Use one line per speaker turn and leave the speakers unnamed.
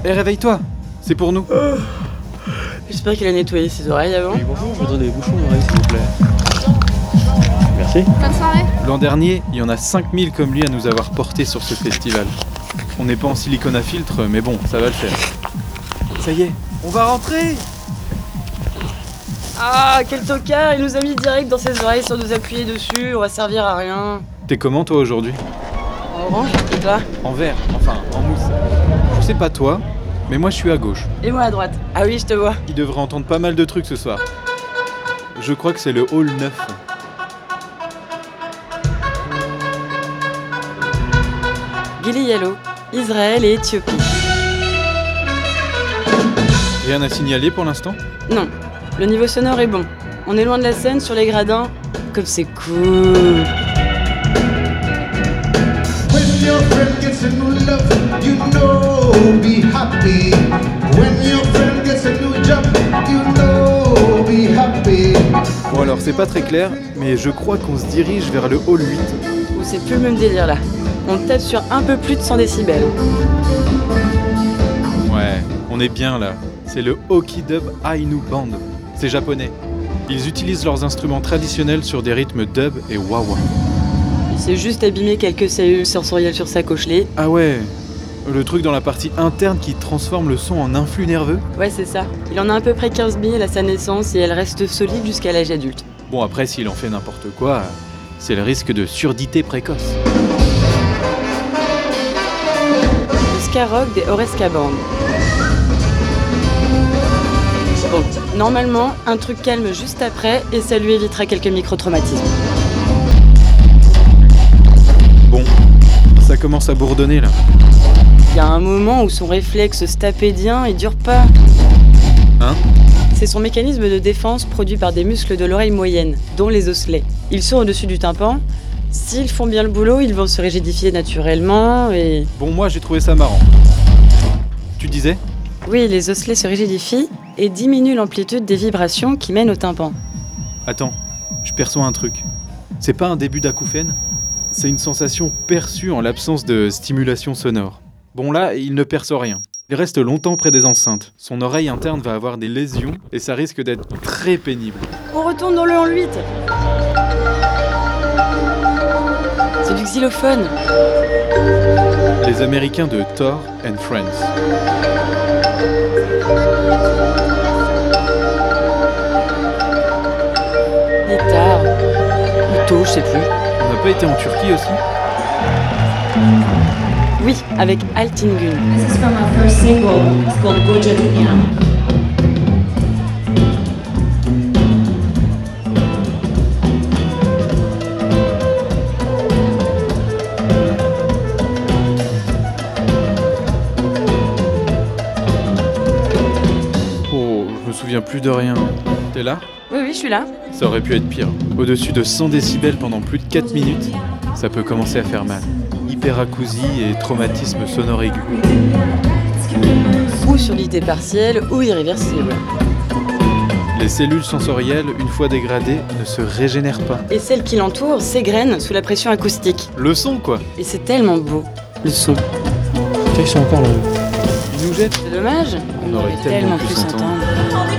Hé, réveille-toi. C'est pour nous.
J'espère qu'il a nettoyé ses oreilles avant.
Oui, bonjour, je voudrais des bouchons d'oreilles, s'il vous plaît. Merci.
Bonne soirée.
L'an dernier, il y en a 5000 comme lui à nous avoir portés sur ce festival. On n'est pas en silicone à filtre, mais bon, ça va le faire. Ça y est, on va rentrer.
Ah, quel tocard. Il nous a mis direct dans ses oreilles sans nous appuyer dessus. On va servir à rien.
T'es comment toi aujourd'hui?
En orange, et toi?
En vert, enfin en mousse. Je sais pas toi, mais moi je suis à gauche.
Et moi à droite. Ah oui, je te vois.
Il devrait entendre pas mal de trucs ce soir. Je crois que c'est le hall 9.
Gili Yalo, Israël et Éthiopie.
Rien à signaler pour l'instant?
Non, le niveau sonore est bon. On est loin de la scène, sur les gradins. Comme c'est cool.
When your friend gets a new love, you know, be happy. When your friend gets a new job, you know, be happy.
Bon alors c'est pas très clair, mais je crois qu'on se dirige vers le hall 8.
Ou c'est plus le même délire là. On tape sur un peu plus de 100 décibels.
Ouais, on est bien là. C'est le Okidub Ainu Band. C'est japonais. Ils utilisent leurs instruments traditionnels sur des rythmes dub et wah-wah.
Il s'est juste abîmé quelques cellules sensorielles sur sa cochelée.
Ah ouais, le truc dans la partie interne qui transforme le son en influx nerveux.
Ouais, c'est ça. Il en a à peu près 15 000 à sa naissance et elle reste solide jusqu'à l'âge adulte.
Bon après s'il en fait n'importe quoi, c'est le risque de surdité précoce.
Le ska rock des Oreska Band. Bon, normalement, un truc calme juste après et ça lui évitera quelques micro-traumatismes.
Bon, ça commence à bourdonner là.
Il y a un moment où son réflexe stapédien, il dure pas.
Hein?
C'est son mécanisme de défense produit par des muscles de l'oreille moyenne, dont les osselets. Ils sont au-dessus du tympan. S'ils font bien le boulot, ils vont se rigidifier naturellement et...
Bon moi j'ai trouvé ça marrant. Tu disais?
Oui, les osselets se rigidifient et diminuent l'amplitude des vibrations qui mènent au tympan.
Attends, je perçois un truc. C'est pas un début d'acouphène? C'est une sensation perçue en l'absence de stimulation sonore. Bon là, il ne perçoit rien. Il reste longtemps près des enceintes. Son oreille interne va avoir des lésions et ça risque d'être très pénible.
On retourne dans le hall 8. C'est du xylophone.
Les Américains de Thor and Friends.
Guitare. Plutôt, je sais plus.
On n'a pas été en Turquie aussi?
Oui, avec Altingun.
This is from our first single. It's called Goja Dunya.
Oh, je me souviens plus de rien. T'es là?
Oui, je suis là.
Ça aurait pu être pire. Au-dessus de 100 décibels pendant plus de 4 minutes, ça peut commencer à faire mal. Hyperacousie et traumatisme sonore aigu.
Ou surdité partielle ou irréversible.
Les cellules sensorielles, une fois dégradées, ne se régénèrent pas.
Et celles qui l'entourent s'égrènent sous la pression acoustique.
Le son, quoi.
Et c'est tellement beau, le son.
Ils sont encore là.
Ils nous jettent.
C'est dommage,
On aurait tellement pu s'entendre.
s'entendre.